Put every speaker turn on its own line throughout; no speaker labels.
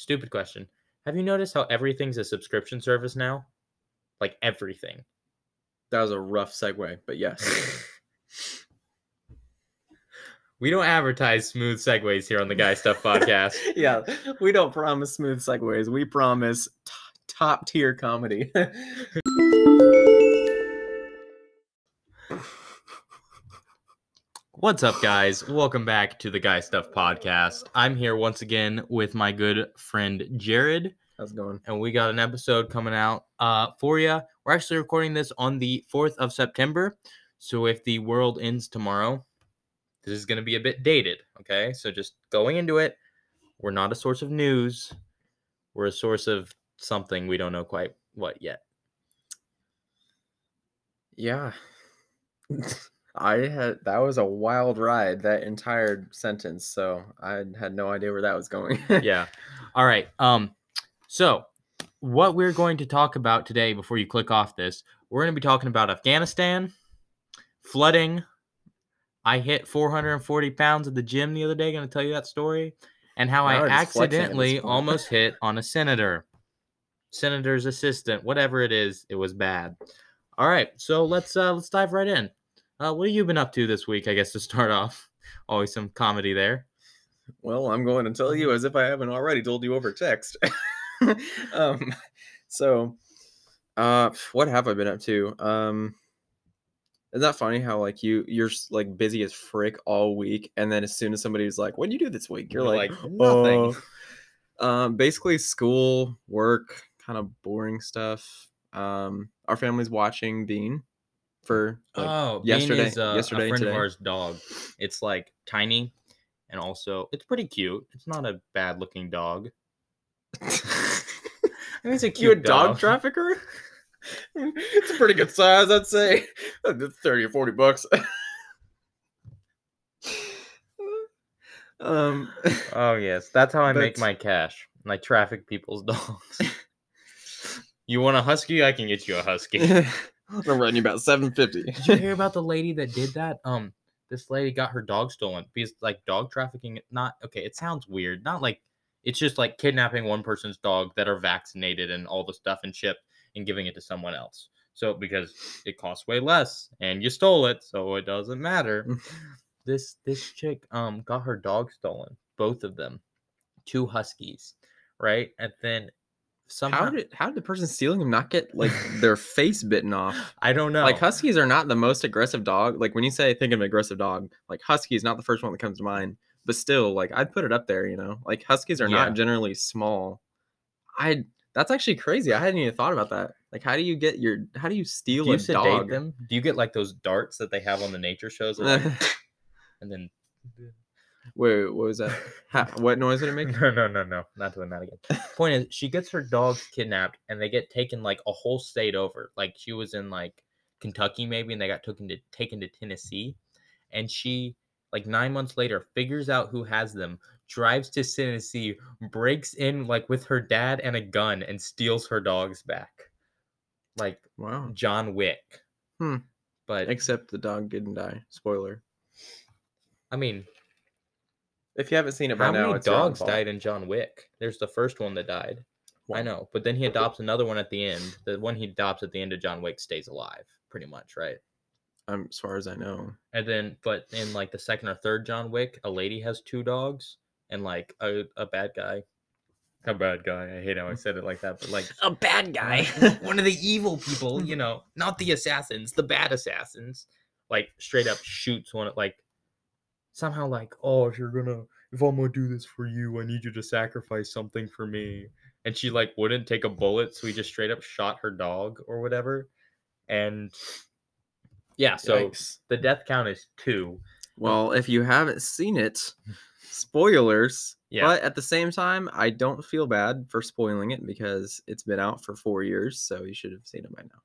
stupid question. Have you noticed how everything's a subscription service now? Like everything.
That was a rough segue, but yes.
We don't advertise smooth segues here on the Guy Stuff Podcast.
Yeah, we don't promise smooth segues. We promise top tier comedy.
What's up, guys? Welcome back to the Guy Stuff Podcast. I'm here once again with my good friend Jared.
How's it going?
And we got an episode coming out for you. We're actually recording this on the 4th of September. So if the world ends tomorrow, this is going to be a bit dated, okay? So just going into it, we're not a source of news. We're a source of something we don't know quite what yet.
Yeah. That was a wild ride, that entire sentence, so I had no idea where that was going.
Yeah. All right. So what we're going to talk about today before you click off this, we're going to be talking about Afghanistan, flooding. I hit 440 pounds at the gym the other day. Going to tell you that story. And how
Now
I
we're just flexing at this
accidentally
point.
almost hit on a senator's assistant, whatever it is. It was bad. All right. So let's dive right in. What have you been up to this week, I guess, to start off? Always some comedy there.
Well, I'm going to tell you as if I haven't already told you over text. What have I been up to? Isn't that funny how like you're like busy as frick all week, and then as soon as somebody's like, "What do you do this week?" You're like,
nothing.
Basically school, work, kind of boring stuff. Our family's watching Bean for yesterday.
Bean is a friend
today.
of ours' dog. It's like tiny, and also it's pretty cute. It's not a bad looking dog. I mean, it's a
You a
cute
dog trafficker? It's a pretty good size, I'd say. 30 or 40 bucks.
Oh yes, that's how I make
But-
my cash. I traffic people's dogs. You want a husky? I can get you a husky.
I'm running about $7.50.
Did you hear about the lady that did that? This lady got her dog stolen because like dog trafficking. Not okay. It sounds weird. Not like it's just like kidnapping one person's dog that are vaccinated and all the stuff and shipped and giving it to someone else. So because it costs way less and you stole it, so it doesn't matter. This chick got her dog stolen, both of them, 2 huskies, right? And then somehow
How did the person stealing them not get like their face bitten off?
I don't know.
Like huskies are not the most aggressive dog. Like when you say think of an aggressive dog, like husky is not the first one that comes to mind. But still, like I'd put it up there. Like huskies are
Yeah.
not generally small. That's actually crazy. I hadn't even thought about that. Like how do you steal
Do you
a
sedate
dog?
them? Do you get like those darts that they have on the nature shows? Like, and then
Wait, what was that? What noise did it make?
no, not doing that again. Point is, she gets her dogs kidnapped and they get taken like a whole state over. Like she was in like Kentucky maybe, and they got taken to Tennessee, and she like 9 months later figures out who has them, drives to Tennessee, breaks in like with her dad and a gun, and steals her dogs back. Like
Wow.
John Wick. But
Except the dog didn't die. Spoiler.
I mean,
if you haven't seen it by
how
now,
many
it's your own
dogs
fault.
died in John Wick? There's the first one that died.
Wow.
I know, but then he adopts another one at the end. The one he adopts at the end of John Wick stays alive, pretty much, right?
As far as I know.
And then, but in like the second or third John Wick, a lady has 2 dogs, and like a bad guy. A bad guy. I hate how I said it like that, but like
A bad guy.
one of the evil people, not the assassins, the bad assassins, like straight up shoots one. Like somehow, like, oh, if I'm gonna do this for you, I need you to sacrifice something for me. And she like wouldn't take a bullet, so he just straight up shot her dog or whatever. And yeah, so
Yikes.
the death count is 2.
Well, if you haven't seen it, spoilers.
Yeah.
But at the same time, I don't feel bad for spoiling it because it's been out for 4 years, so you should have seen it by now.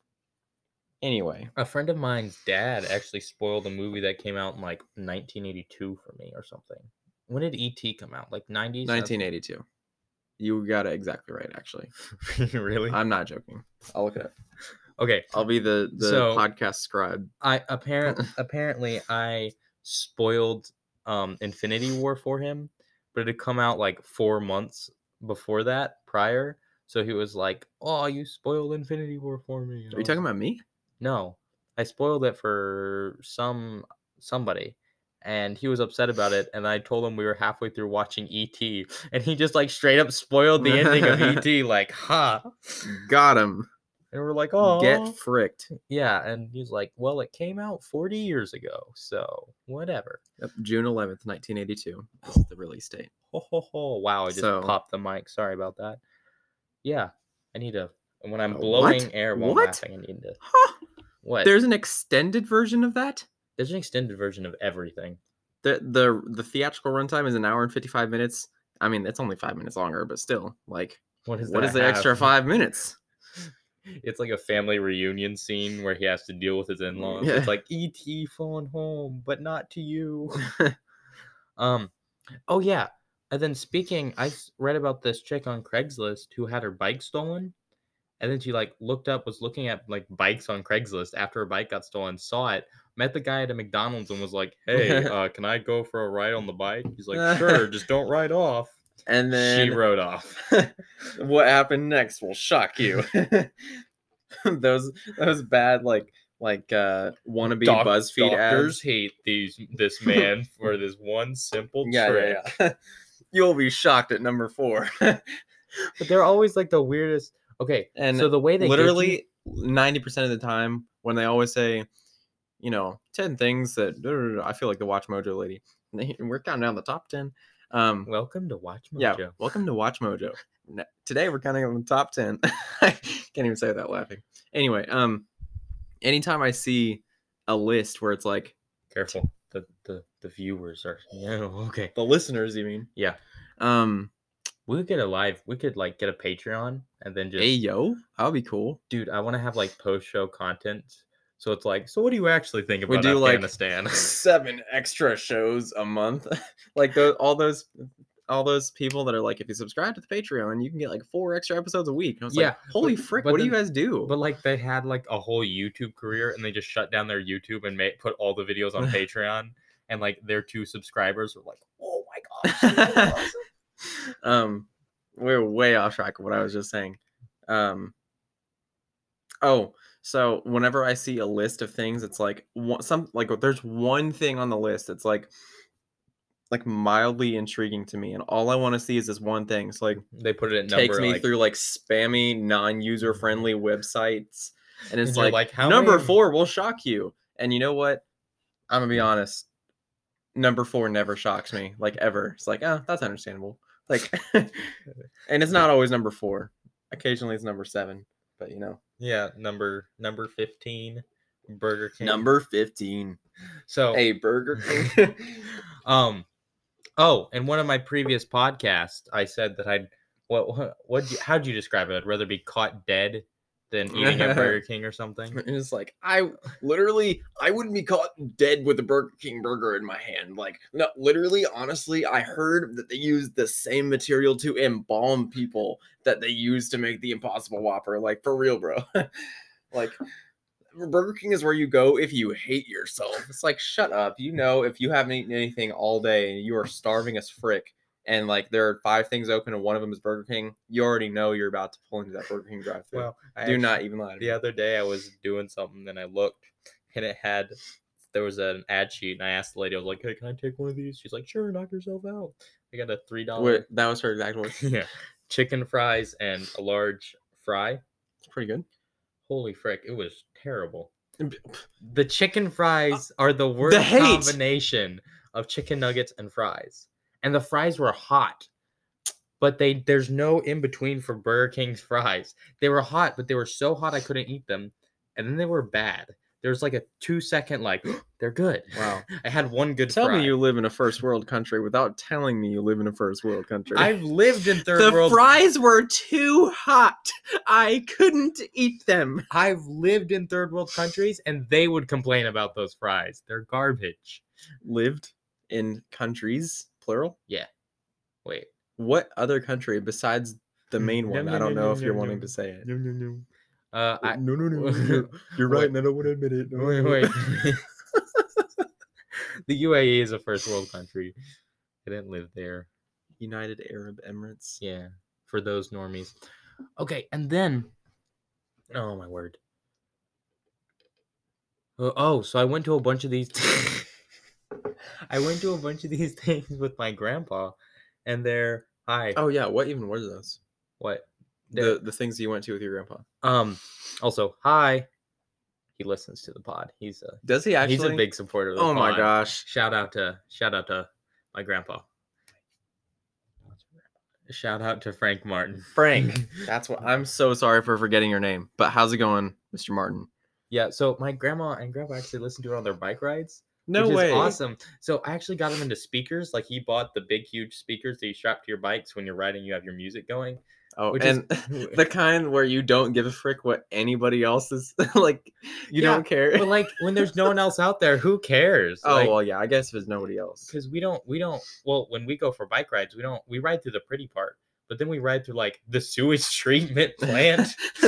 Anyway.
A friend of mine's dad actually spoiled a movie that came out in like 1982 for me or something. When did E.T. come out? Like 90s?
1982. You got it exactly right, actually.
Really?
I'm not joking. I'll look it up.
Okay.
I'll be the
So,
podcast scribe.
Apparently I spoiled Infinity War for him, but it had come out like 4 months before that, prior. So he was like, "Oh, you spoiled Infinity War for me." And
Are
I
you
was
talking
like,
about me?
no, I spoiled it for somebody, and he was upset about it. And I told him we were halfway through watching ET, and he just like straight up spoiled the ending of ET, like, "Ha!"
Got him.
And we're like,
Get
"Oh,
fricked.
yeah." And he's like, "Well, it came out 40 years ago, so whatever."
Yep, June 11th, 1982 is the release date.
Ho ho ho! Wow, I just
So,
popped the mic. Sorry about that. Yeah, I need to. And when I'm
what?
blowing air while I'm
What?
laughing, I need to.
Huh?
What?
There's an extended version of that?
There's an extended version of everything.
The theatrical runtime is an hour and 55 minutes. I mean, it's only 5 minutes longer, but still, like,
What does
what
that
is the extra
have?
5 minutes?
It's like a family reunion scene where he has to deal with his in-laws.
Yeah.
It's like E.T. phone home, but not to you. Um. Oh yeah. And then speaking, read about this chick on Craigslist who had her bike stolen, and then she like was looking at like bikes on Craigslist after her bike got stolen, saw it, met the guy at a McDonald's, and was like, "Hey, can I go for a ride on the bike?" He's like, "Sure, just don't ride off."
And
She
then
rode off.
what happened next will shock you. those bad wannabe BuzzFeed
Doctors
ads.
hate this man for this one simple
Yeah,
trick.
yeah. You'll be shocked at number 4.
But they're always like the weirdest. Okay,
And
so the way they
literally 90% of the time when they always say, 10 things that I feel like the Watch Mojo lady. We're counting down the top 10.
welcome to Watch
Yeah,
Mojo.
welcome to Watch Mojo. Today we're counting on the top 10. I can't even say that laughing. Anyway, anytime I see a list where it's like
Careful, the viewers are. Yeah, okay.
the listeners, you mean?
Yeah, we could get a live. We could like get a Patreon and then just.
Hey yo, that would be cool.
Dude, I want to have like post-show content. So it's like, so what do you actually think
We
about
do like
Afghanistan?
7 extra shows a month. Like all those people that are like, if you subscribe to the Patreon, you can get like 4 extra episodes a week. And I was
Yeah,
like, holy frick, what do you guys do?
But like they had like a whole YouTube career and they just shut down their YouTube and put all the videos on Patreon, and like their 2 subscribers were like, oh my gosh.
We're way off track of what I was just saying. So whenever I see a list of things, it's like there's one thing on the list that's like mildly intriguing to me, and all I want to see is this one thing. It's like
They put it at
takes
number
me
like
through like spammy, non-user friendly websites, and it's
And you're
like
how
number
many-
4 will shock you. And you know what? I'm gonna be honest. Number 4 never shocks me, like ever. It's like, oh, that's understandable. Like, and it's not always number 4. Occasionally it's number 7, but
Yeah, number 15, Burger King.
Number 15.
So
Hey, Burger King.
Oh, in one of my previous podcasts, I said that how'd you describe it? I'd rather be caught dead than eating at Burger King or something.
And it's like, I wouldn't be caught dead with a Burger King burger in my hand. Like, no, literally, honestly, I heard that they use the same material to embalm people that they use to make the Impossible Whopper. Like, for real, bro. Like, Burger King is where you go if you hate yourself. It's like, shut up. If you haven't eaten anything all day and you are starving as frick, and like there are 5 things open and one of them is Burger King, you already know you're about to pull into that Burger King drive-thru.
Well,
not even lie to me.
The other day I was doing something and I looked and there was an ad sheet and I asked the lady, I was like, hey, can I take one of these? She's like, sure, knock yourself out. I got a $3.
Wait, that was her exact words.
Yeah, chicken fries and a large fry.
It's pretty good.
Holy frick, it was terrible. The chicken fries are the worst
hate.
combination of chicken nuggets and fries. And the fries were hot. But there's no in between for Burger King's fries. They were hot, but they were so hot I couldn't eat them. And then they were bad. There was like a 2-second like, they're good.
Wow.
I had one good
Tell
fry.
me you live in a first world country without telling me you live in a first world country.
I've lived in third world.
The fries were too hot. I couldn't eat them.
I've lived in third world countries and they would complain about those fries. They're garbage.
Lived in countries, plural?
Yeah. Wait.
What other country besides the main one? I don't know if you're wanting to say it.
No.
No. You're right, and I don't want to admit it. No.
Wait. The UAE is a first world country. I didn't live there.
United Arab Emirates.
Yeah. for those normies. Okay, and then, oh my word. So I went to a bunch of these. I went to a bunch of these things with my grandpa, and they're hi.
Oh yeah, what even were those?
What?
The things you went to with your grandpa.
Also hi. He listens to the pod.
Does he actually?
He's a big supporter of the pod.
Oh my gosh!
Shout out to my grandpa. Shout out to Frank Martin.
Frank. That's what. I'm so sorry for forgetting your name. But how's it going, Mr. Martin?
Yeah. So my grandma and grandpa actually listen to it on their bike rides.
No
which
way.
Is awesome. So I actually got him into speakers. Like he bought the big, huge speakers that you strap to your bikes when you're riding. You have your music going.
Oh, and the kind where you don't give a frick what anybody else is like. You don't care.
But like when there's no one else out there, who cares?
Oh
like,
well, yeah. I guess if there's nobody else.
Because we don't. Well, when we go for bike rides, we ride through the pretty part, but then we ride through like the sewage treatment plant.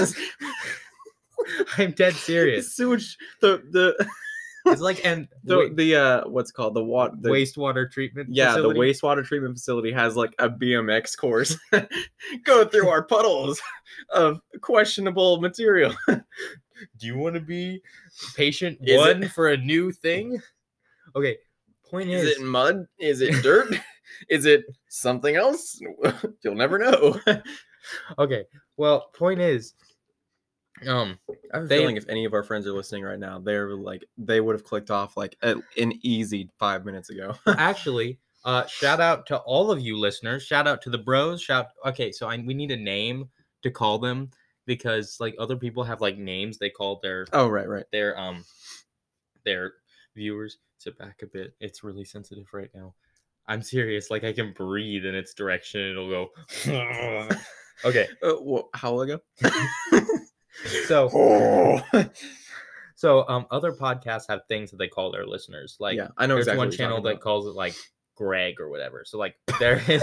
I'm dead serious.
Sewage. The
It's like
what's it called the
wastewater treatment.
Yeah,
facility.
the wastewater treatment facility has like a BMX course. Go through our puddles of questionable material.
Do you want to be patient one for a new thing? Okay. Point is
it mud? Is it dirt? Is it something else? You'll never know.
Okay. Well, point is.
I have a feeling if any of our friends are listening right now, they would have clicked off like an easy 5 minutes ago.
Actually, shout out to all of you listeners. Shout out to the bros. Okay, so we need a name to call them because like other people have like names they call their their viewers. Sit back a bit. It's really sensitive right now. I'm serious. Like I can breathe in its direction. It'll go. Okay.
How long ago?
So, other podcasts have things that they call their listeners. Like,
yeah, I know
there's
exactly
one channel that calls it like Greg or whatever. So, like, there is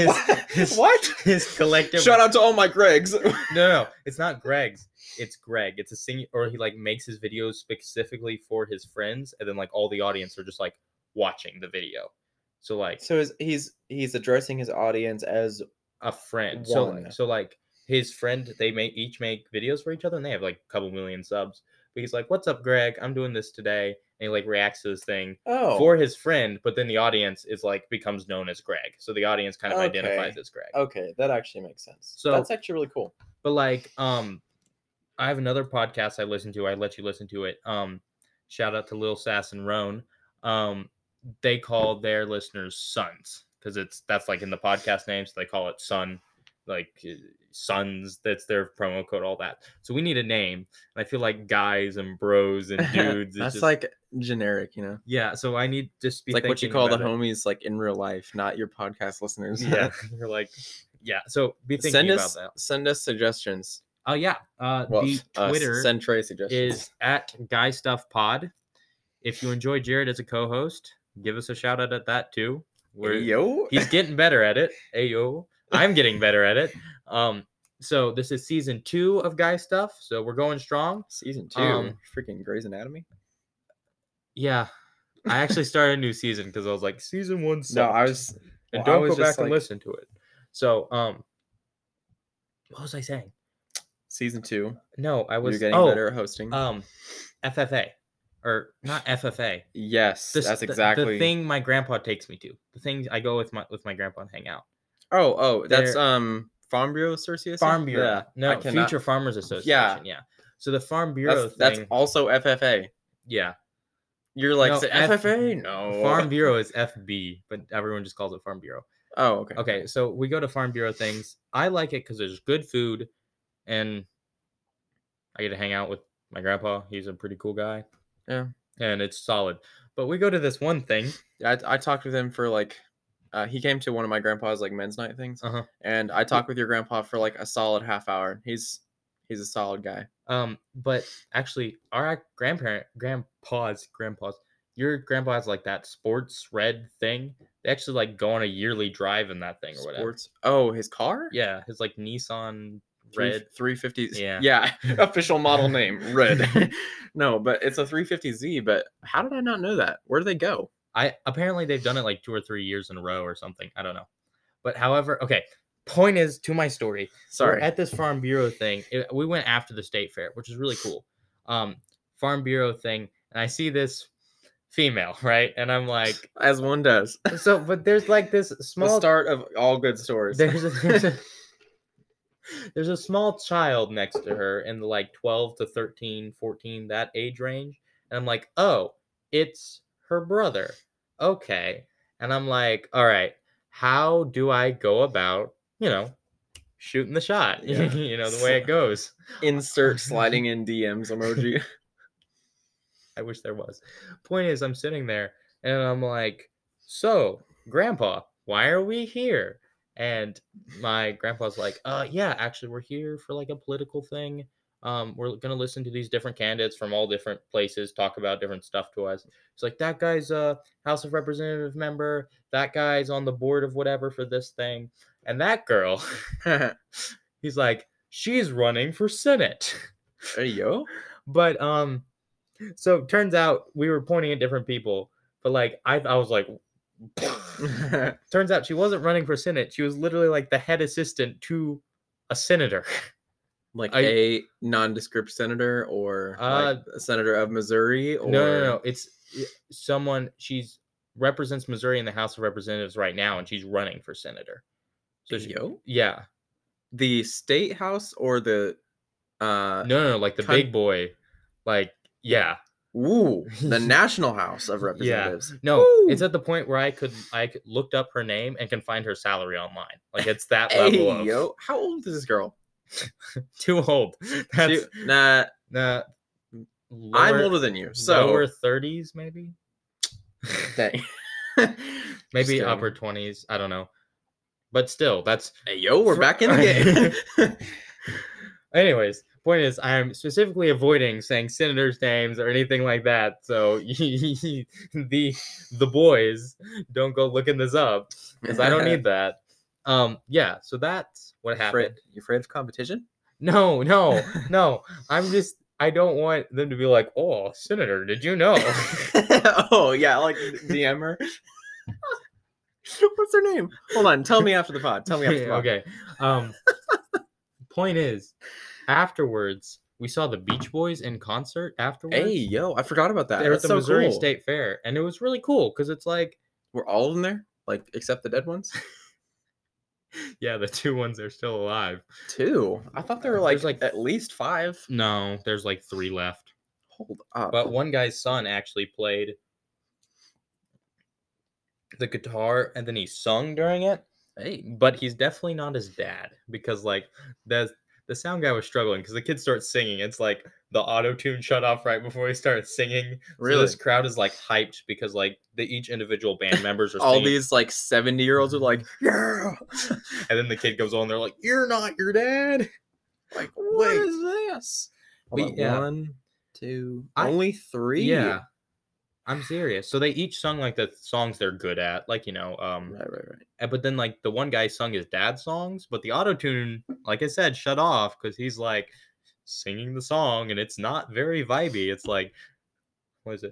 his collective.
Shout out to all my Gregs.
No, it's not Greg's. It's Greg. It's a or he like makes his videos specifically for his friends, and then like all the audience are just like watching the video. So like,
he's addressing his audience as
a friend.
One.
So like. His friend, they each make videos for each other, and they have like a couple million subs. But he's like, "What's up, Greg? I'm doing this today," and he like reacts to this thing for his friend. But then the audience is like becomes known as Greg, so the audience kind of identifies as Greg.
Okay, that actually makes sense.
So
that's actually really cool.
But like, I have another podcast I listen to. I let you listen to it. Shout out to Lil Sass and Roan. They call their listeners sons because that's like in the podcast name, so they call it Son. Like sons, that's their promo code, all that. So we need a name. And I feel like guys and bros and dudes.
That's just like generic, you know?
Yeah. So I need to be
like what you call the homies, like in real life, not your podcast listeners.
Yeah. You're like, yeah. So be thinking about that.
Send us suggestions.
Oh yeah. The Twitter
send Trey suggestions.
Is at Guy Stuff Pod. If you enjoy Jared as a co-host, give us a shout out at that too. He's getting better at it. Ayo. I'm getting better at it. So this is season 2 of Guy Stuff. So we're going strong.
Season 2, freaking Grey's Anatomy.
Yeah, I actually started a new season because I was like, season 1 sucked.
No, I was.
And don't go back and listen to it. So, what was I saying?
Season 2.
No, I was.
You're getting better at hosting.
FFA, or not FFA.
Yes, that's exactly
the thing my grandpa takes me to. The things I go with my grandpa and hang out.
Oh, that's Farm Bureau Association.
Farm Bureau.
Yeah,
no, Future Farmers Association. Yeah. So the Farm Bureau
that's also FFA.
Yeah.
You're like FFA? No.
Farm Bureau is FB, but everyone just calls it Farm Bureau.
Oh, okay.
Okay, so we go to Farm Bureau things. I like it because there's good food, and I get to hang out with my grandpa. He's a pretty cool guy.
Yeah.
And it's solid. But we go to this one thing.
I talked with him for like. He came to one of my grandpa's like men's night things, and I talked with your grandpa for like a solid half hour. He's a solid guy.
But actually, our grandpa's, your grandpa has like that sports red thing. They actually like go on a yearly drive in that thing or whatever.
Oh, his car?
Yeah, his like Nissan Red
350.
Yeah.
Official model name Red. No, but it's a 350Z. But how did I not know that? Where do they go?
Apparently they've done it like 2 or 3 years in a row or something. I don't know. But however, okay, Point is, to my story. We're
Sorry.
at this Farm Bureau thing. We went after the state fair, which is really cool. Farm Bureau thing, and I see this female, right? And I'm like,
As one does.
so, but there's like this
The
small
start of all good stories.
there's a small child next to her in the like 12 to 13, 14, that age range. And I'm like, oh, it's her brother. Okay. And I'm like, all right, how do I go about, shooting the shot?
Yeah.
The way it goes.
Insert sliding in DMs emoji.
I wish there was. Point is, I'm sitting there and I'm like, so, Grandpa, why are we here? And my grandpa's like, yeah, actually, we're here for like a political thing. We're gonna listen to these different candidates from all different places talk about different stuff to us. It's like that guy's a House of Representative member, that guy's on the board of whatever for this thing, and that girl, he's like, she's running for Senate.
Hey, yo.
But so turns out we were pointing at different people, but like I was like, turns out she wasn't running for Senate. She was literally like the head assistant to a senator.
Like a nondescript senator or like a senator of Missouri? Or...
No. It's someone, she's represents Missouri in the House of Representatives right now, and she's running for senator. So yeah.
The state house or the
No, like the big boy. Like, yeah.
Ooh, the National House of Representatives.
Yeah. No,
Woo!
It's at the point where I looked up her name and can find her salary online. Like, it's that level of...
Yo, how old is this girl?
Too old. That's
nah.
I'm
older than you, so
lower 30s maybe.
Dang.
Maybe upper 20s. I don't know. But still, that's...
Hey, yo, we're back in the game.
Anyways, point is, I'm specifically avoiding saying senators' names or anything like that. So the boys don't go looking this up because I don't need that. Yeah. So that's what happened.
You afraid of competition?
No. I don't want them to be like, oh, Senator, did you know?
Oh yeah, like DM her. What's her name? Hold on, tell me after the pod.
Okay. Point is, afterwards, we saw the Beach Boys in concert afterwards.
Hey, yo, I forgot about that.
They were at the Missouri State Fair, and it was really cool because it's like...
Were all of them there? Like, except the dead ones?
Yeah, the 2 ones are still alive.
2? I thought there were like at least 5.
No, there's like 3 left.
Hold up.
But one guy's son actually played the guitar, and then he sung during it.
Hey,
but he's definitely not his dad, because like the sound guy was struggling because the kid starts singing. It's like the auto tune shut off right before he starts singing.
Really?
So this crowd is like hyped because like each individual band members are
all
singing.
These like 70-year-olds are like, yeah,
and then the kid goes on. They're like, "You're not your dad."
Like, what is this?
But yeah.
1, 2, only 3.
Yeah. I'm serious. So they each sung like the songs they're good at, like,
Right.
But then like the one guy sung his dad's songs, but the auto-tune, like I said, shut off because he's like singing the song and it's not very vibey. It's like, what is it?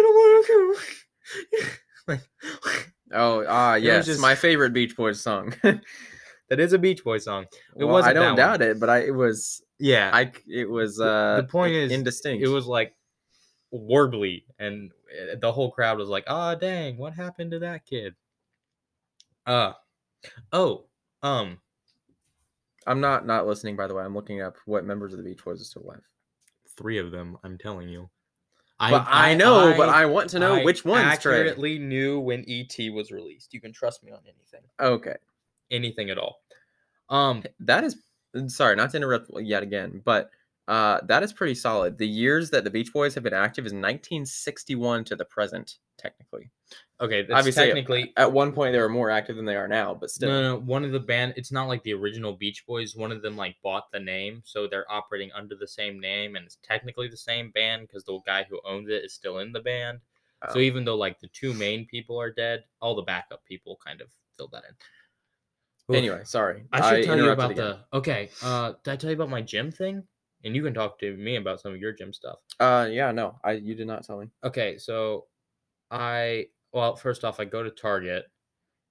Like, yes, just my favorite Beach Boys song.
That is a Beach Boys song.
I don't doubt it, but it was.
Yeah,
it was.
The point is
indistinct.
It was like warbly, and the whole crowd was like, "Ah, dang, what happened to that kid?" I'm
not listening, by the way. I'm looking up what members of the Beach Boys are still alive.
3 of them, I'm telling you.
But I know, but I want to know which ones.
Accurately knew when E.T. was released. You can trust me on anything.
Okay.
Anything at all.
That is, sorry, not to interrupt yet again, but that is pretty solid. The years that the Beach Boys have been active is 1961 to the present, technically.
Okay, that's obviously technically
at one point they were more active than they are now, but still.
No, one of the band, it's not like the original Beach Boys. One of them like bought the name, so they're operating under the same name, and it's technically the same band because the guy who owns it is still in the band. Oh. So even though like the 2 main people are dead, all the backup people kind of filled that in.
Anyway, sorry.
I should tell you about did I tell you about my gym thing? And you can talk to me about some of your gym stuff.
Yeah, no, you did not tell me.
Okay, so well, first off, I go to Target,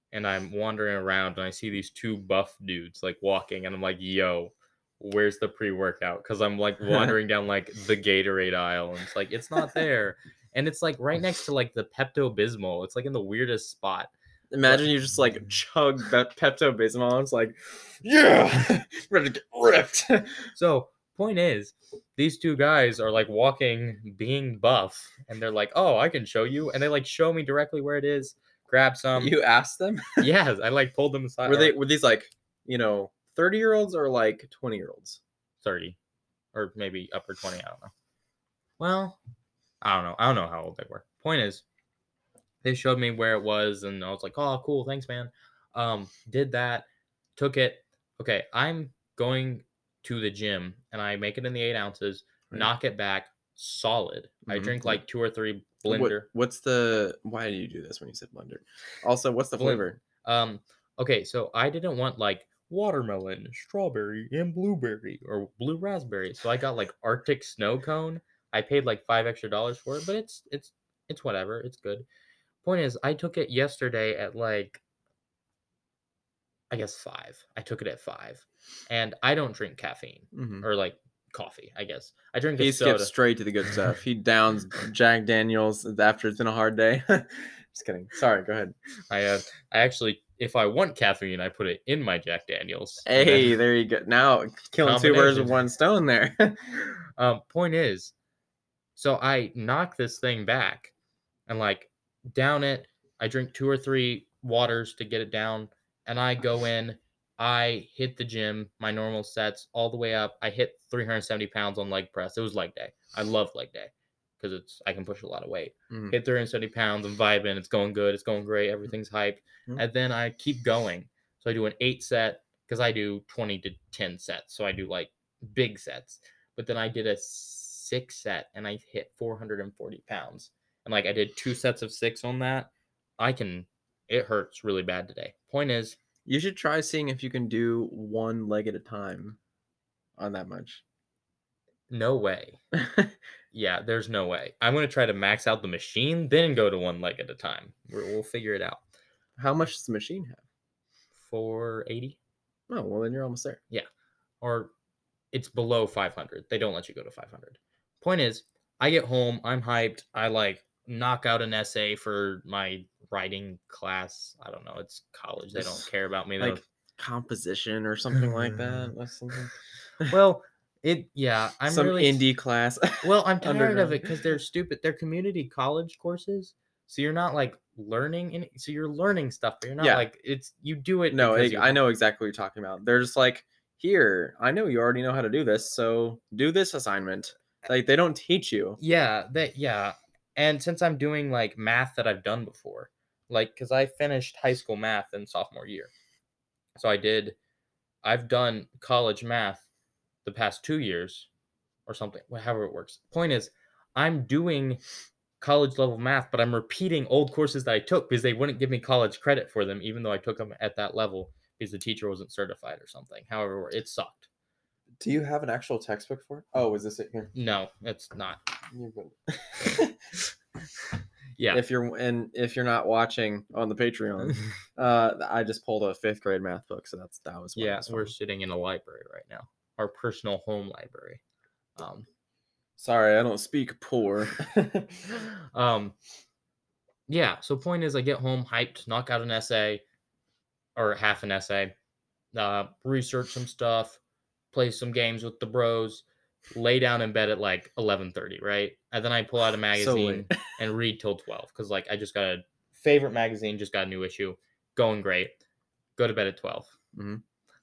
and I'm wandering around and I see these two buff dudes like walking and I'm like, yo, where's the pre-workout? Because I'm like wandering down like the Gatorade aisle and it's like it's not there. And it's like right next to like the Pepto Bismol. It's like in the weirdest spot.
Imagine you just like chug that Pepto Bismol. It's like, yeah, ready to get ripped.
So point is, these two guys are like walking, being buff, and they're like, "Oh, I can show you," and they like show me directly where it is. Grab some.
You asked them?
Yes, I like pulled them aside.
Were these like 30-year-olds or like 20-year-olds?
30, or maybe upper 20? I don't know. Well, I don't know. I don't know how old they were. Point is, they showed me where it was, and I was like, "Oh, cool, thanks, man." Did that, took it. Okay, I'm going to the gym, and I make it in the 8 ounces,
Right.
knock it back, solid. I
Mhm.
drink like 2 or 3 blender.
Why do you do this when you said blender? Also, what's the flavor?
Okay, so I didn't want like watermelon, strawberry, and blueberry or blue raspberry. So I got like Arctic snow cone. I paid like $5 extra for it, but it's whatever. It's good. Point is, I took it yesterday at like I guess 5. I took it at 5, and I don't drink caffeine
Mhm.
or like coffee. I guess I drink
He
a soda.
skips straight to the good stuff. He downs Jack Daniels after it's been a hard day. Just kidding. Sorry, go ahead.
I actually, if I want caffeine, I put it in my Jack Daniels. and
Hey,
then-
there you go. Now killing two birds with
Combination.
one stone there.
Point is, so I knock this thing back and like down it. I drink 2 or 3 waters to get it down, and I go in. I hit the gym, my normal sets all the way up. I hit 370 pounds on leg press. It was leg day. I love leg day because I can push a lot of weight.
Mhm.
Hit 370 pounds. I'm vibing. It's going good. It's going great. Everything's hyped.
Mhm.
And then I keep going. So I do an 8 set because I do 20 to 10 sets. So I do like big sets. But then I did a 6 set and I hit 440 pounds. And like I did 2 sets of 6 on that. It hurts really bad today. Point is,
You should try seeing if you can do one leg at a time on that much.
no way. Yeah, there's no way. I'm going to try to max out the machine, then go to one leg at a time. We'll figure it out.
How much does the machine have?
480?
Oh, well, then you're almost there.
Or it's below 500. They don't let you go to 500. Point is, I get home, I'm hyped. I like knock out an essay for my writing class. I don't know. It's college. They don't care about me. They
Like composition or something like that. That's something.
don't- well, I'm
Some
really
indie class.
well, I'm tired of
Underground.
it because they're stupid. They're community college courses, so you're not like learning. So you're learning stuff, but you're not
Yeah.
like it's. You do it.
No,
because you
I know exactly what you're talking about. They're just like, here, I know you already know how to do this, so do this assignment. Like they don't teach you.
Yeah. And since I'm doing like math that I've done before, like because I finished high school math in sophomore year, so I've done college math the past 2 years or something. However it works. Point is, I'm doing college level math, but I'm repeating old courses that I took because they wouldn't give me college credit for them, even though I took them at that level because the teacher wasn't certified or something. However, it sucked.
Do you have an actual textbook for it? Oh, is this it here?
No, it's not.
You've been-
Yeah.
If you're not watching on the Patreon, I just pulled a 5th grade math book, so that was what
Yeah,
it was
we're
from.
sitting in a library right now, our personal home library.
Sorry, I don't speak poor.
Yeah. So point is, I get home hyped, knock out an essay or half an essay, research some stuff, play some games with the bros, lay down in bed at like 11:30, right? And then I pull out a
So
magazine
late.
and read till 12 because like I just got a favorite magazine, just got a new issue, going great. Go to bed at 12.
Mhm.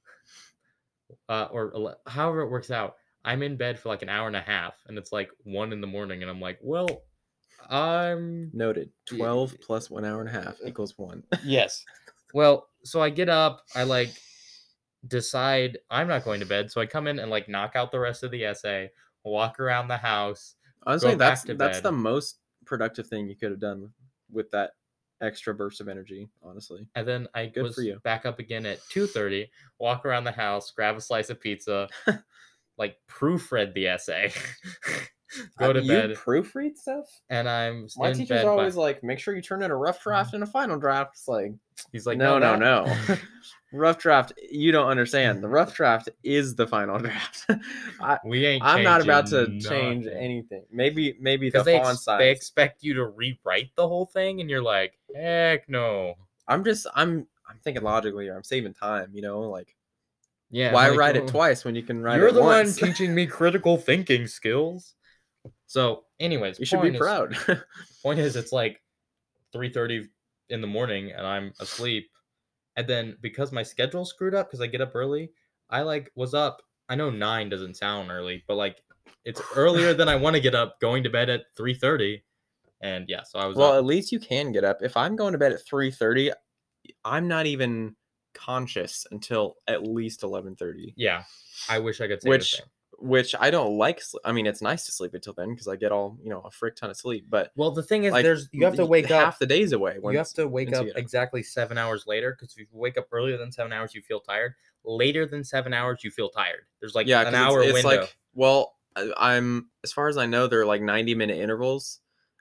However it works out. I'm in bed for like an hour and a half, and it's like 1 in the morning, and I'm like, well, I'm
Noted. 12 plus 1 hour and a half equals 1.
yes. Well, so I get up, I like decide I'm not going to bed, so I come in and like knock out the rest of the essay, walk around the house.
Honestly,
Go back
that's
to
the
bed.
most productive thing you could have done with that extra burst of energy, honestly.
And then I
Good
was
for you.
back up again at 2:30, walk around the house, grab a slice of pizza, like proofread the essay. go to
You
bed,
proofread stuff?
and I'm
My
in
teacher's
bed by.
always like, make sure you turn in a rough draft and a final draft. It's like,
He's like,
no,
no,
no,
that-
no. Rough draft, you don't understand. The rough draft is the final draft.
we ain't.
I'm not about to
changing
change
nothing.
anything. Maybe the
Because
font
they
size.
expect you to rewrite the whole thing, and you're like, heck no.
I'm thinking logically here. I'm saving time, you know, like
Yeah.
why
like,
write it twice when you can write
You're
it
the
once?
one teaching me critical thinking skills. So, anyways,
You should be
point is-
proud.
Point is, it's like 3:30 in the morning, and I'm asleep. And then because my schedule's screwed up, because I get up early, I like was up. I know 9 doesn't sound early, but like it's earlier than I want to get up. Going to bed at 3:30, and yeah, so I was
Well,
up.
at least you can get up. If I'm going to bed at 3:30, I'm not even conscious until at least 11:30.
Yeah, I wish I could say
Which
the same.
which I don't like. I mean, it's nice to sleep until then because I get all, a frick ton of sleep. But
Well, the thing is,
like,
you have to wake up.
half the day's away.
You have to wake
once
up
you get up.
exactly 7 hours later, because if you wake up earlier than 7 hours, you feel tired. Later than 7 hours, you feel tired. There's like
Yeah,
an
'cause
hour
it's
window.
like, well, I'm as far as I know, they're like 90-minute intervals.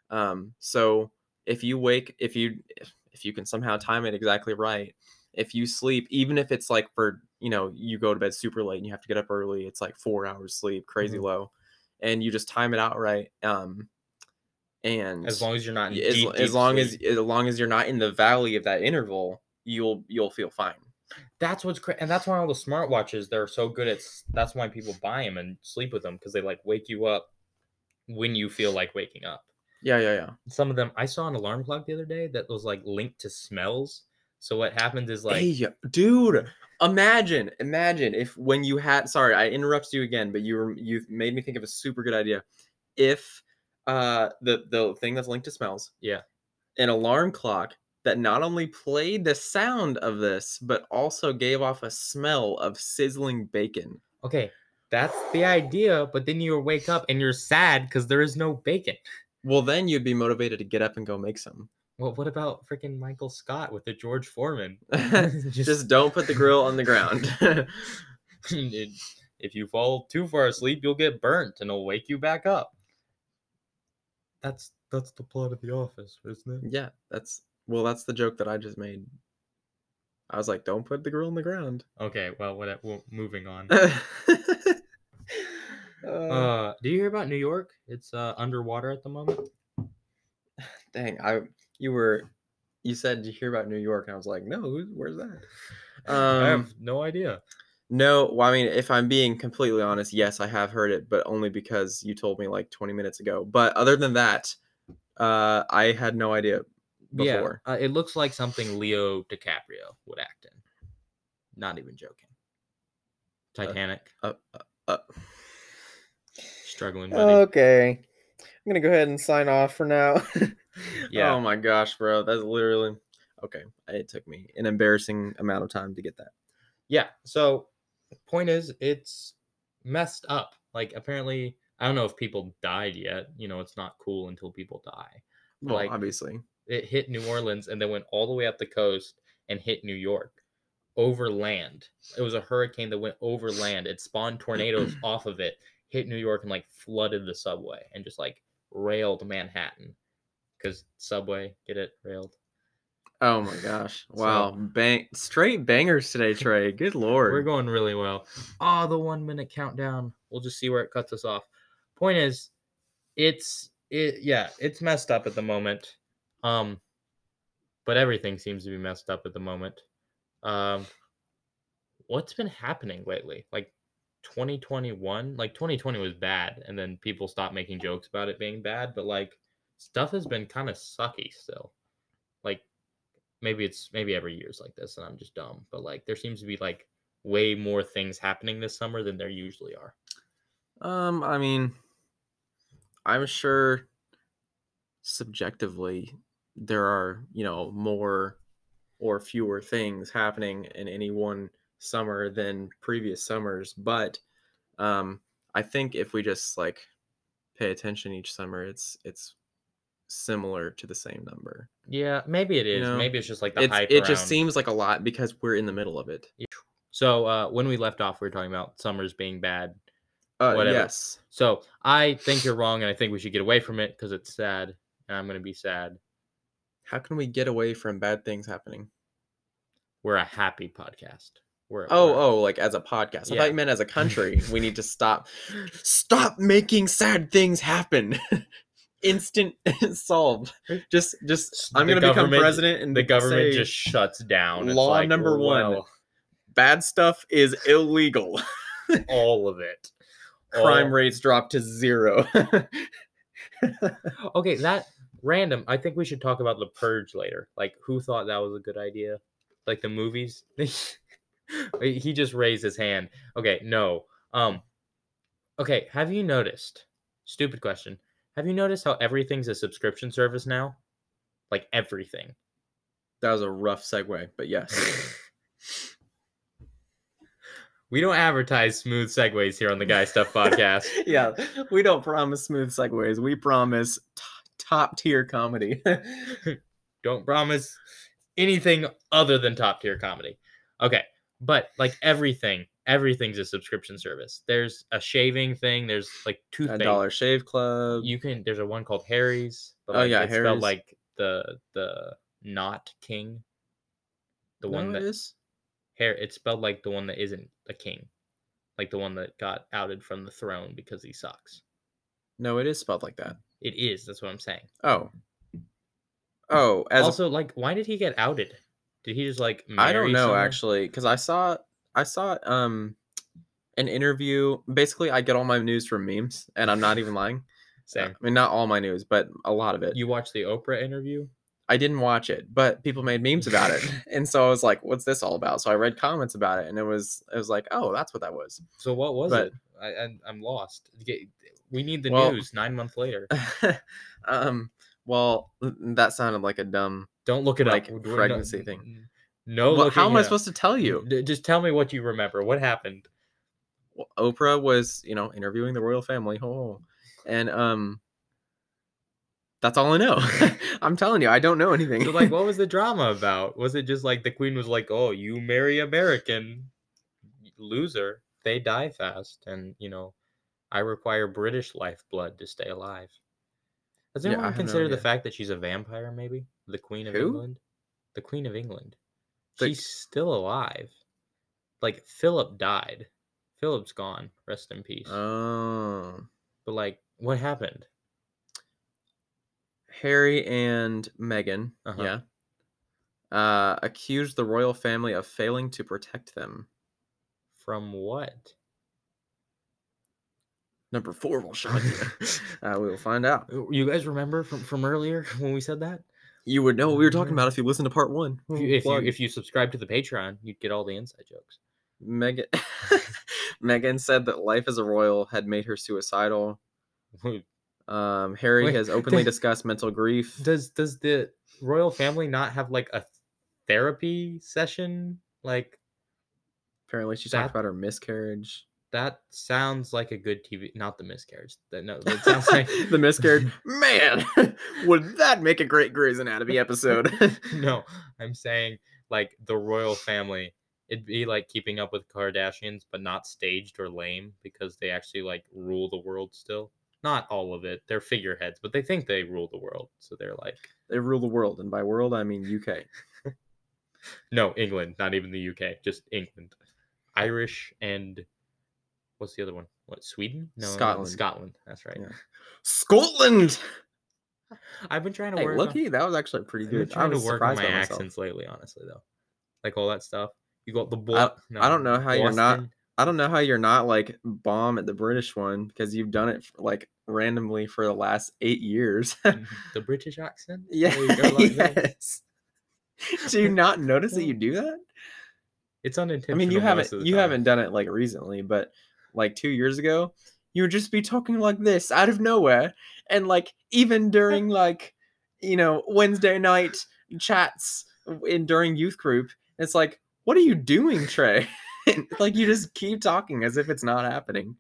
So if you can somehow time it exactly right, if you sleep, even if it's like for you go to bed super late and you have to get up early, it's like 4 hours sleep, crazy
Mhm.
low, and you just time it out right. And
As long as you're not in
as
deep,
as
deep
long
sleep.
as long as you're not in the valley of that interval, you'll feel fine.
That's what's and that's why all the smartwatches, they're so good at. That's why people buy them and sleep with them, because they like wake you up when you feel like waking up.
Yeah.
Some of them, I saw an alarm clock the other day that was like linked to smells. So what happens is like,
Hey, dude, imagine if when you had, sorry, I interrupted you again, but you made me think of a super good idea. If the thing that's linked to smells,
yeah,
an alarm clock that not only played the sound of this, but also gave off a smell of sizzling bacon.
okay, that's the idea. But then you wake up and you're sad because there is no bacon.
Well, then you'd be motivated to get up and go make some.
Well, what about freaking Michael Scott with the George Foreman?
Just don't put the grill on the ground.
If you fall too far asleep, you'll get burnt and it'll wake you back up. That's the plot of The Office, isn't it?
Yeah, that's the joke that I just made. I was like, don't put the grill on the ground.
Okay, well, moving on.
Uh,
Do you hear about New York? It's underwater at the moment.
Dang, you said, did you hear about New York? And I was like, no, where's that?
I have no idea.
No, well, I mean, if I'm being completely honest, yes, I have heard it, but only because you told me like 20 minutes ago. But other than that, I had no idea before.
Yeah, it looks like something Leo DiCaprio would act in. Not even joking. Titanic. Struggling, buddy.
Okay. I'm gonna go ahead and sign off for now.
Yeah.
Oh my gosh, bro. That's literally okay. It took me an embarrassing amount of time to get that.
Yeah. So, point is, it's messed up. Like, apparently, I don't know if people died yet. It's not cool until people die.
Well,
Like,
obviously.
it hit New Orleans and then went all the way up the coast and hit New York over land. It was a hurricane that went over land. It spawned tornadoes off of it, hit New York, and like flooded the subway and just like railed Manhattan. Because subway, get it? Railed.
Oh my gosh. Wow. Straight bangers today, Trey. Good Lord.
We're going really well. Oh, the 1 minute countdown. We'll just see where it cuts us off. Point is, it's messed up at the moment. But everything seems to be messed up at the moment. What's been happening lately? Like 2021, like 2020 was bad, and then people stopped making jokes about it being bad, but like stuff has been kind of sucky still. Like maybe every year's like this and I'm just dumb, but like there seems to be like way more things happening this summer than there usually are.
I mean, I'm sure subjectively there are, more or fewer things happening in any one summer than previous summers, but I think if we just like pay attention each summer, it's similar to the same number.
Yeah, maybe it is. Maybe it's just like the hype
it
around.
just seems like a lot because we're in the middle of it.
So when we left off, we were talking about summers being bad. Whatever.
Yes.
So I think you're wrong, and I think we should get away from it because it's sad, and I'm gonna be sad.
How can we get away from bad things happening?
We're a happy podcast.
Like as a podcast. I thought
Yeah.
you meant as a country. We need to stop making sad things happen. Instant solved. Just I'm
The
gonna become
government-
president, and
the government
say,
just shuts down. It's
law
like,
number one.
well,
bad stuff is illegal.
all of it.
Crime
All-
rates drop to 0.
Okay, that random. I think we should talk about The Purge later. Like, who thought that was a good idea? Like the movies. He just raised his hand. Okay, no. Okay, have you noticed? Stupid question. Have you noticed how everything's a subscription service now? Like everything.
That was a rough segue, but yes.
We don't advertise smooth segues here on the Guy Stuff podcast.
Yeah, we don't promise smooth segues. We promise top tier comedy.
Don't promise anything other than top tier comedy. Okay, but like everything's a subscription service. There's a shaving thing. There's like
A
toothpaste.
Dollar Shave Club.
There's a one called Harry's. But
Oh,
like,
yeah,
it's
Harry's.
spelled like the not king. The one
No,
that
it is.
It's spelled like the one that isn't a king, like the one that got outed from the throne because he sucks.
No, it is spelled like that.
It is. That's what I'm saying.
Oh,
Also, like, why did he get outed? Did he just like
I don't
marry
know
someone?
actually, because I saw an interview. Basically, I get all my news from memes, and I'm not even lying.
Same.
I mean, not all my news, but a lot of it.
You watched the Oprah interview?
I didn't watch it, but people made memes about it, and so I was like, "What's this all about?" So I read comments about it, and it was like, "Oh, that's what that was."
So what was
But-
it? I'm lost. We need the
Well-
news 9 months later.
Well, that sounded like a dumb.
Don't look it
like,
up.
pregnancy thing.
No,
Well, how am I
looking it up.
supposed to tell you?
Just tell me what you remember. What happened?
Well, Oprah was, interviewing the royal family. Oh, and that's all I know. I'm telling you, I don't know anything.
So, like, what was the drama about? Was it just like the queen was like, "Oh, you marry American, loser. They die fast, and I require British lifeblood to stay alive." Does
Yeah, I
anyone
have no
consider the
idea.
fact that she's a vampire? Maybe the Queen of
Who?
England. The Queen of England.
The-
She's still alive. Like Philip died. Philip's gone. Rest in peace.
Oh,
But like, what happened?
Harry and Meghan,
Uh-huh.
accused the royal family of failing to protect them.
From what?
Number 4 will shock you. We will find out.
You guys remember from earlier when we said that?
You would know what we were talking about if you listened to part 1.
If you subscribe to the Patreon, you'd get all the inside jokes.
Meghan Meghan said that life as a royal had made her suicidal. Harry
Wait,
has openly
does-
discussed mental grief.
Does the royal family not have like a therapy session? Like,
Apparently, she
that-
talked about her miscarriage.
that sounds like a good TV. Not the miscarriage. That sounds like
The miscarriage. Man, would that make a great Grey's Anatomy episode?
No, I'm saying like the royal family. It'd be like Keeping Up with Kardashians, but not staged or lame because they actually like rule the world still. Not all of it. They're figureheads, but they think they rule the world. So they're like,
They rule the world, and by world I mean UK.
no, England, not even the UK, just England. Irish and what's the other one? What, Sweden? No,
Scotland.
Scotland. That's right.
Yeah. Scotland.
I've been trying to
Hey,
work.
looky, that was actually pretty
I've been
good. I
trying to
was
work on
surprised
my
by myself.
accents lately, honestly, though. Like all that stuff. You got the
I don't know how you're not-
Boston.
I don't know how you're not like bomb at the British one because you've done it like randomly for the last 8 years.
The British accent.
Yeah.
There you go, like that.
Yes. Do you not notice that you do that?
It's
I
unintentional.
mean, you
most of the time.
haven't done it like recently, but like 2 years ago, you would just be talking like this out of nowhere, and like even during like Wednesday night chats during youth group, it's like, what are you doing, Trey? Like you just keep talking as if it's not happening.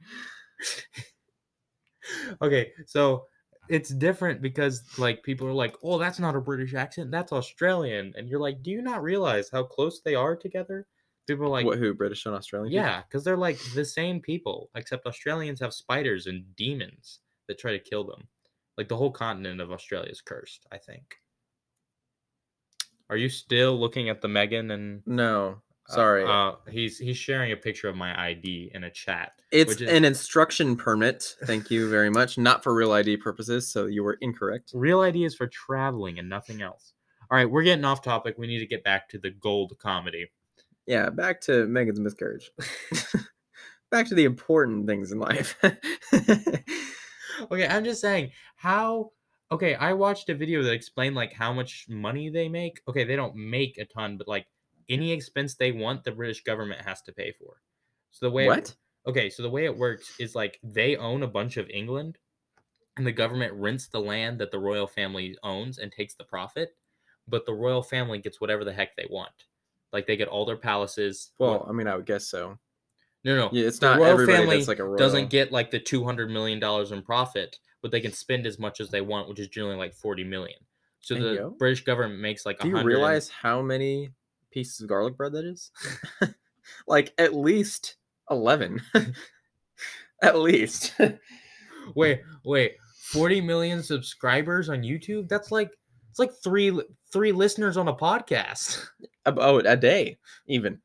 Okay, so it's different because like people are like, "Oh, that's not a British accent. That's Australian," and you're like, "Do you not realize how close they are together? People are like,
What? Who? British and Australian? People?
yeah, because they're like the same people, except Australians have spiders and demons that try to kill them. Like the whole continent of Australia is cursed, I think. Are you still looking at the Megan and
No, sorry.
he's sharing a picture of my ID in a chat.
It's
which is
an instruction permit. Thank you very much. Not for real ID purposes, so you were incorrect.
real ID is for traveling and nothing else. All right, we're getting off topic. We need to get back to the gold comedy.
Yeah, back to Megan's miscarriage. Back to the important things in life.
Okay, I'm just saying how. Okay, I watched a video that explained like how much money they make. Okay, they don't make a ton, but like any expense they want, the British government has to pay for. So the way
What?
okay, so the way it works is like they own a bunch of England, and the government rents the land that the royal family owns and takes the profit, but the royal family gets whatever the heck they want. Like they get all their palaces.
Well, I mean, I would guess so.
No.
Yeah, it's
The
not
royal
everybody
family
that's like a royal.
doesn't get like the $200 million in profit, but they can spend as much as they want, which is generally like 40 million. So
Hey,
the
yo.
British government makes like
Do you
100.
realize how many pieces of garlic bread that is? Like at least 11. At least.
Wait, 40 million subscribers on YouTube? That's like it's like three listeners on a podcast.
Oh, a day even.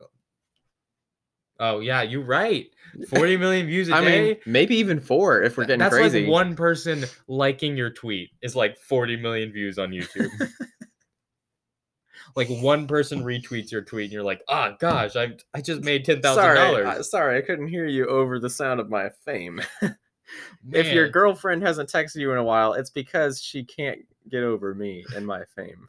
Oh yeah, you're right. 40 million views a
I
day.
mean, maybe even 4 if we're getting
That's
crazy.
like one person liking your tweet is like 40 million views on YouTube. Like one person retweets your tweet and you're like, oh gosh, I just made $10,000.
Sorry, I couldn't hear you over the sound of my fame. If your girlfriend hasn't texted you in a while, it's because she can't get over me and my fame.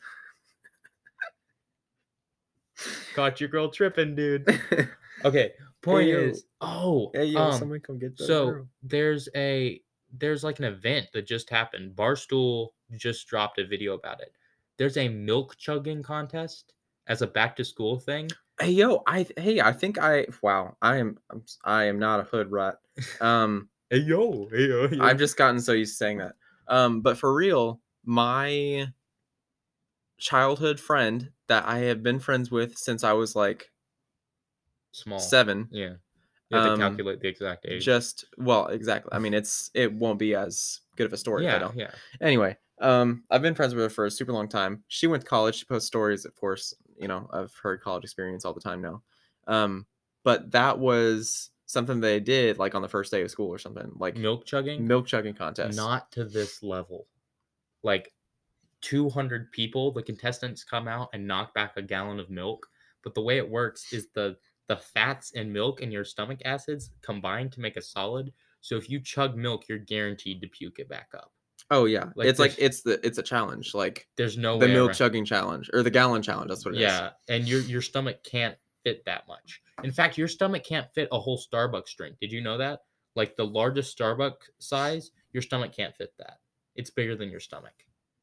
Caught your girl tripping, dude. Okay, point
Hey, yo.
is,
Hey, yo, someone come get that
so
girl.
there's like an event that just happened. Barstool just dropped a video about it. There's a milk chugging contest as a back to school thing.
Hey, yo, I think I am not a hood rat.
Hey yo.
I've just gotten so used to saying that. But for real, my childhood friend that I have been friends with since I was like
small
7.
Yeah. You have to calculate the exact age.
Exactly. I mean, it won't be as good of a story if I don't.
Yeah.
Anyway, I've been friends with her for a super long time. She went to college. She posts stories, of course, of her college experience all the time now. But that was something they did like on the first day of school or something, like
milk chugging
contest.
Not to this level. Like 200 people, the contestants come out and knock back a gallon of milk. But the way it works is the fats in milk and your stomach acids combine to make a solid. So if you chug milk, you're guaranteed to puke it back up.
Oh yeah,
Like
it's a challenge. Like
there's no
the
way
milk chugging challenge or the gallon challenge. That's what it is.
Yeah, and your stomach can't fit that much. In fact, your stomach can't fit a whole Starbucks drink. Did you know that? Like the largest Starbucks size, your stomach can't fit that. It's bigger than your stomach.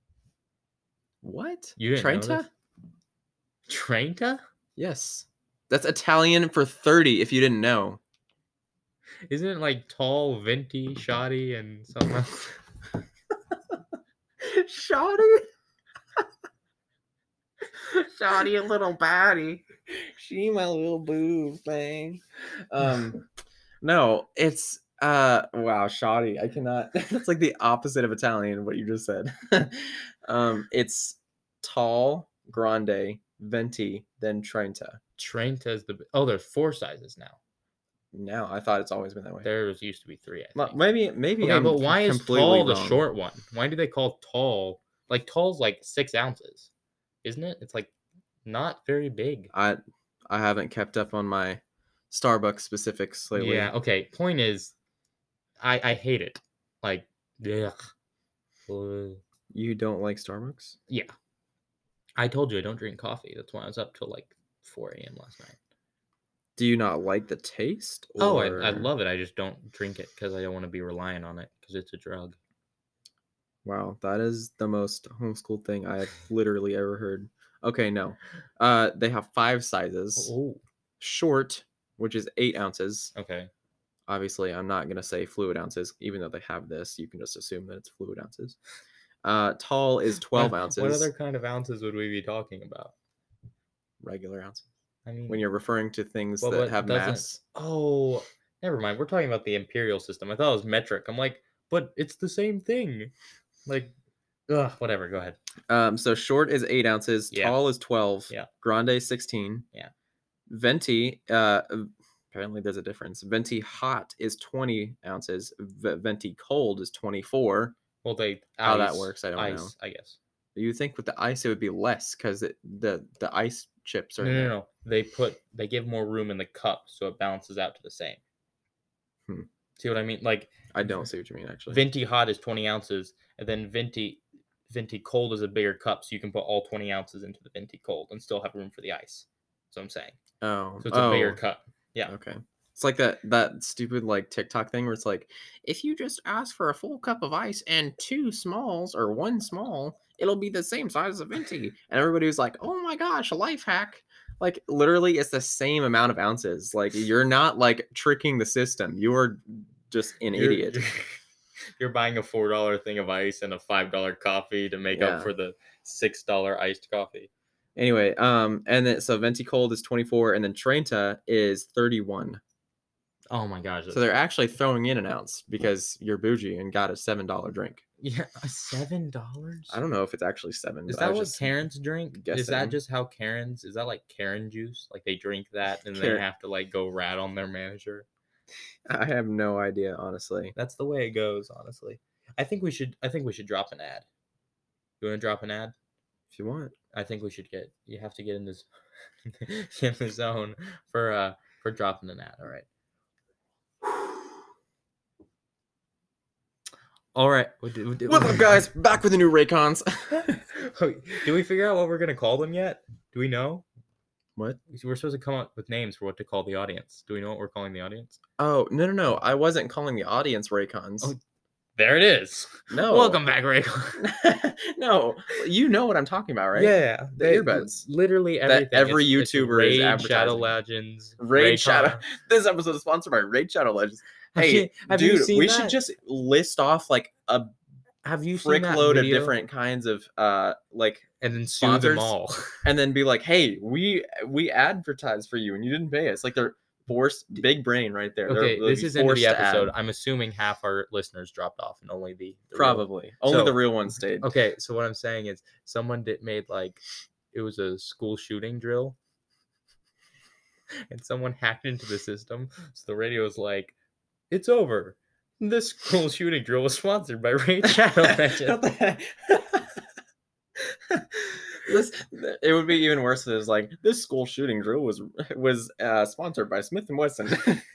What?
You didn't know
Trenta?
this? Trenta?
Yes. That's Italian for 30 if you didn't know.
Isn't it like tall, venti, shoddy, and something else?
Shoddy? Shoddy, a little baddie. She my little boo thing. No, it's wow, shoddy. I cannot. That's like the opposite of Italian, what you just said. It's tall, grande, venti, then trenta.
Trenta is there's 4 sizes now.
No, I thought it's always been that way.
There used to be 3, I think.
Maybe.
Okay,
I'm
but why is
completely
tall the
wrong.
short one? Why do they call tall? Like tall's like 6 ounces, isn't it? It's like not very big.
I haven't kept up on my Starbucks specifics lately.
Yeah. Okay. Point is, I hate it. Like, ugh.
You don't like Starbucks?
Yeah. I told you I don't drink coffee. That's why I was up till like 4 a.m. last night.
Do you not like the taste? Or...
Oh, I love it. I just don't drink it because I don't want to be reliant on it because it's a drug.
Wow, that is the most homeschool thing I have literally ever heard. Okay, no. They have 5 sizes.
Oh.
Short, which is 8 ounces.
Okay.
Obviously, I'm not going to say fluid ounces. Even though they have this, you can just assume that it's fluid ounces. Tall is 12 ounces.
What other kind of ounces would we be talking about?
Regular ounces.
I mean,
when you're referring to things
well,
that
but
have
doesn't.
mass.
Oh, never mind. We're talking about the imperial system. I thought it was metric. I'm like, but it's the same thing. Like, ugh, whatever. Go ahead.
So short is 8 ounces,
Yeah.
tall is 12,
Yeah.
grande 16.
Yeah.
Venti, apparently there's a difference. Venti hot is 20 ounces. Venti cold is 24.
Well,
How that works, I don't know.
ice, I guess.
You think with the ice it would be less because the ice chips are in there.
No. They give more room in the cup, so it balances out to the same.
Hmm.
See what I mean? Like,
I don't see what you mean actually.
Venti hot is 20 ounces, and then Venti cold is a bigger cup, so you can put all 20 ounces into the Venti cold and still have room for the ice. That's what I'm saying.
Oh,
So it's a bigger cup. Yeah.
Okay. It's like that stupid like TikTok thing where it's like, if you just ask for a full cup of ice and 2 smalls or 1 small, it'll be the same size as a venti. And everybody was like, oh my gosh, a life hack. Like literally it's the same amount of ounces. Like you're not like tricking the system. You're just an idiot.
You're buying a $4 thing of ice and a $5 coffee to make up for the $6 iced coffee.
Anyway, and then so venti cold is 24 and then Trenta is 31.
Oh my gosh.
So they're actually throwing in an ounce because you're bougie and got a $7 drink.
Yeah, $7?
I don't know if it's actually 7.
Is
but I
that
was
what
just
Karens drink? Is
guessing.
that just how Karens? Is that like Karen juice? Like they drink that and they
Karen-
have to like go rat on their manager?
I have no idea, honestly.
That's the way it goes, honestly. I think we should drop an ad. You want to drop an ad?
If you want.
I think we should you have to get in this in the zone for dropping an ad. All right. All right.
What's up, guys? Back with the new Raycons.
Did we figure out what we're gonna call them yet? Do we know?
What?
We're supposed to come up with names for what to call the audience. Do we know what we're calling the audience?
Oh, no. I wasn't calling the audience Raycons.
Oh, there it is.
No.
Welcome back, Raycon.
No, you know what I'm talking about, right?
Yeah.
The earbuds.
Literally everything.
Every YouTuber is
Raid,
advertising.
Shadow Legends.
Raid Shadow.
Raycon.
This episode is sponsored by Raid Shadow Legends. Hey,
Have you
dude,
seen
we
that?
should just list off like a
Have you seen
frick
that
load of
video?
different kinds of like
and then sue
sponsors,
them all.
and then be like, hey, we advertised for you and you didn't pay us. Like they're forced, big brain right there.
Okay,
They're
this is into the
forced to
episode.
add.
I'm assuming half our listeners dropped off and only the real-
Probably only
So-
the real ones stayed.
Okay, so what I'm saying is someone made like it was a school shooting drill, and someone hacked into the system. So the radio was like, "It's over. This school shooting drill was sponsored by Raid Shadow Legends."
What the heck? It would be even worse if it was like this school shooting drill was sponsored by Smith & Wesson.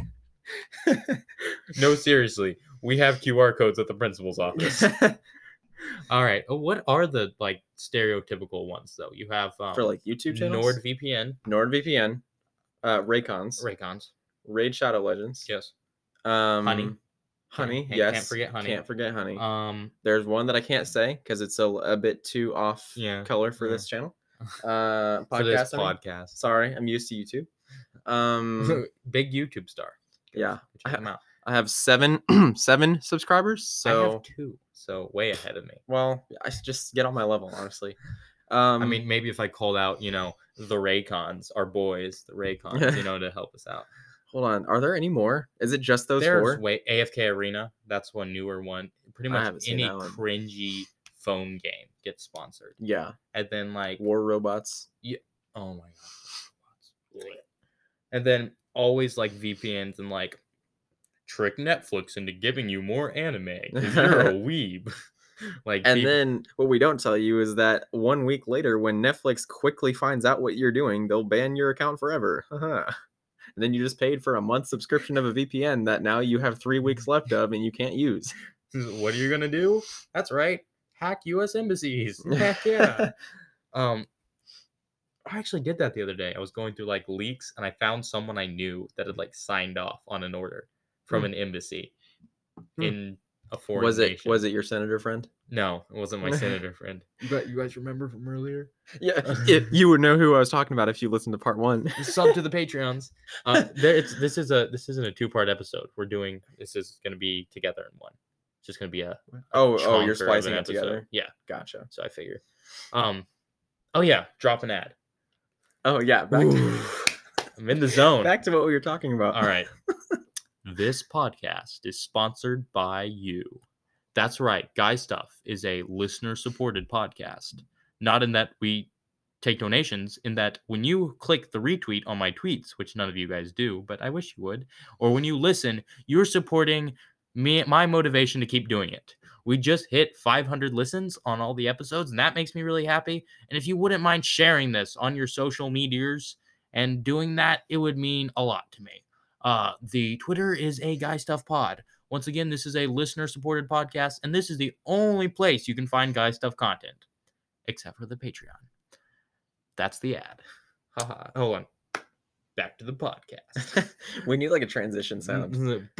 No, seriously, we have QR codes at the principal's office. All right, what are the like stereotypical ones though? You have
For like YouTube channels,
NordVPN,
Raycons,
Raycons,
Raid Shadow Legends,
yes,
Honey, yes,
can't forget Honey.
Can't forget Honey.
There's
There's one that I can't say because it's a bit too off color for this channel.
for this
Podcast. I mean.
podcast.
Sorry, I'm used to YouTube.
Big YouTube star.
Yeah.
Check them out.
I have 7 subscribers, so
I have 2, so way ahead of me.
well, I should just get on my level, honestly.
I mean, maybe if I called out, the Raycons, our boys, the Raycons, to help us out.
Hold on, are there any more? Is it just those
There's
4?
AFK Arena. That's one newer one. Pretty much
haven't seen
any
that one.
cringy phone game gets sponsored.
Yeah,
And then like,
War Robots.
oh my god. And then always like VPNs and like trick Netflix into giving you more anime because you're a weeb. Like,
And then what we don't tell you is that 1 week later, when Netflix quickly finds out what you're doing, they'll ban your account forever. And then you just paid for a month subscription of a VPN that now you have 3 weeks left of and you can't use.
What are you gonna do? That's right, hack U.S. embassies. Heck yeah. I actually did that the other day. I was going through like leaks and I found someone I knew that had like signed off on an order from an embassy in a foreign nation.
Was it your senator friend?
No, it wasn't my senator friend. You guys remember from earlier?
Yeah, you would know who I was talking about if you listened to part 1.
Sub to the Patreons. This isn't a 2-part episode. This is gonna be together in one. It's just gonna be a
Oh,
chonker
you're
of
splicing
an
it
episode.
together.
Yeah,
Gotcha.
so I figure. Oh yeah, drop an ad.
Oh yeah, back to
I'm in the zone.
Back to what we were talking about.
All right. This podcast is sponsored by you. That's right. Guy Stuff is a listener-supported podcast. Not in that we take donations, in that when you click the retweet on my tweets, which none of you guys do, but I wish you would, or when you listen, you're supporting me, my motivation to keep doing it. We just hit 500 listens on all the episodes, and that makes me really happy. And if you wouldn't mind sharing this on your social medias and doing that, it would mean a lot to me. The Twitter is a Guy Stuff Pod. Once again, this is a listener-supported podcast, and this is the only place you can find Guy Stuff content, except for the Patreon. That's the ad. Haha. Hold on. Back to the podcast.
We need like a transition sound.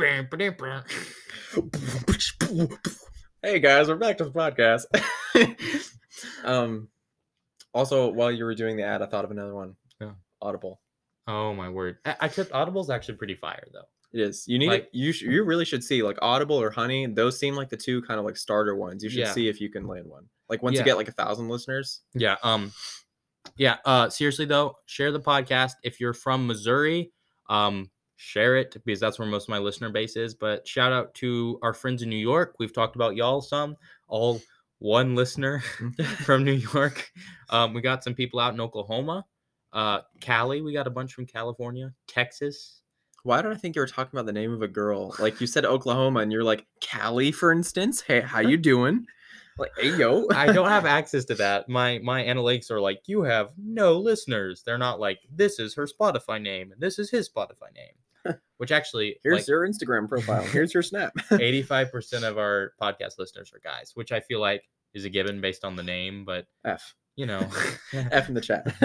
Hey guys, we're back to the podcast. Also, while you were doing the ad, I thought of another one.
Yeah.
Audible.
Oh my word! Except Audible's actually pretty fire though.
It is. You need
Like-
it. You really should see like Audible or Honey. Those seem like the two kind of like starter ones. You should see if you can land one. Like once you
Yeah.
get like 1,000 listeners.
Yeah. Seriously though, share the podcast. If you're from Missouri, share it because that's where most of my listener base is. But shout out to our friends in New York. We've talked about y'all some. All one listener from New York. We got some people out in Oklahoma. Cali, we got a bunch from California, Texas.
Why did I think you were talking about the name of a girl? Like you said Oklahoma and you're like Cali, for instance. Hey, how you doing? Like, hey yo.
I don't have access to that. My analytics are like, you have no listeners. They're not like, this is her Spotify name and this is his Spotify name. Which actually,
Here's
like,
your Instagram profile. Here's your snap.
85% of our podcast listeners are guys, which I feel like is a given based on the name, but
F.
you know.
F in the chat.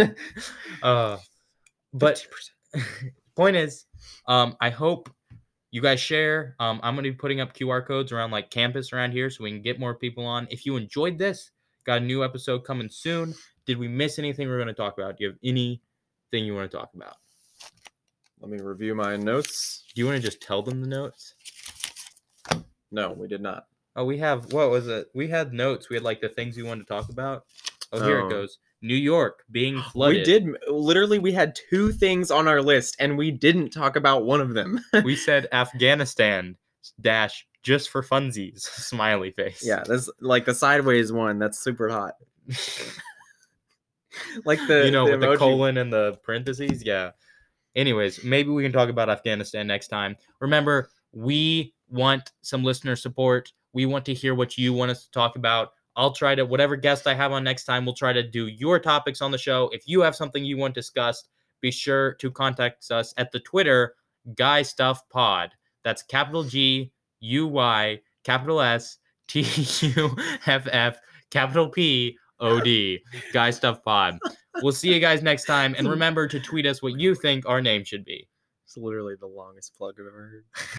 But point is, I hope you guys share. I'm going to be putting up QR codes around like campus around here so we can get more people on. If you enjoyed this, got a new episode coming soon. Did we miss anything we're going to talk about? Do you have anything you want to talk about?
Let me review my notes.
Do you want to just tell them the notes?
No, we did not.
Oh, we have, what was it? We had notes. We had like the things we wanted to talk about. Oh, here it goes. New York being flooded.
We did. Literally, we had 2 things on our list and we didn't talk about one of them.
We said Afghanistan dash just for funsies. Smiley face.
Yeah, that's like the sideways one. That's super hot. Like the
with the
emoji.
colon and the parentheses. Yeah. Anyways, maybe we can talk about Afghanistan next time. Remember, we want some listener support. We want to hear what you want us to talk about. I'll try to, whatever guest I have on next time, we'll try to do your topics on the show. If you have something you want discussed, be sure to contact us at the Twitter, Guy Stuff Pod. That's capital G, U-Y, capital S, T-U-F-F, capital P-O-D, Guy Stuff Pod. We'll see you guys next time. And remember to tweet us what you think our name should be.
It's literally the longest plug I've ever heard.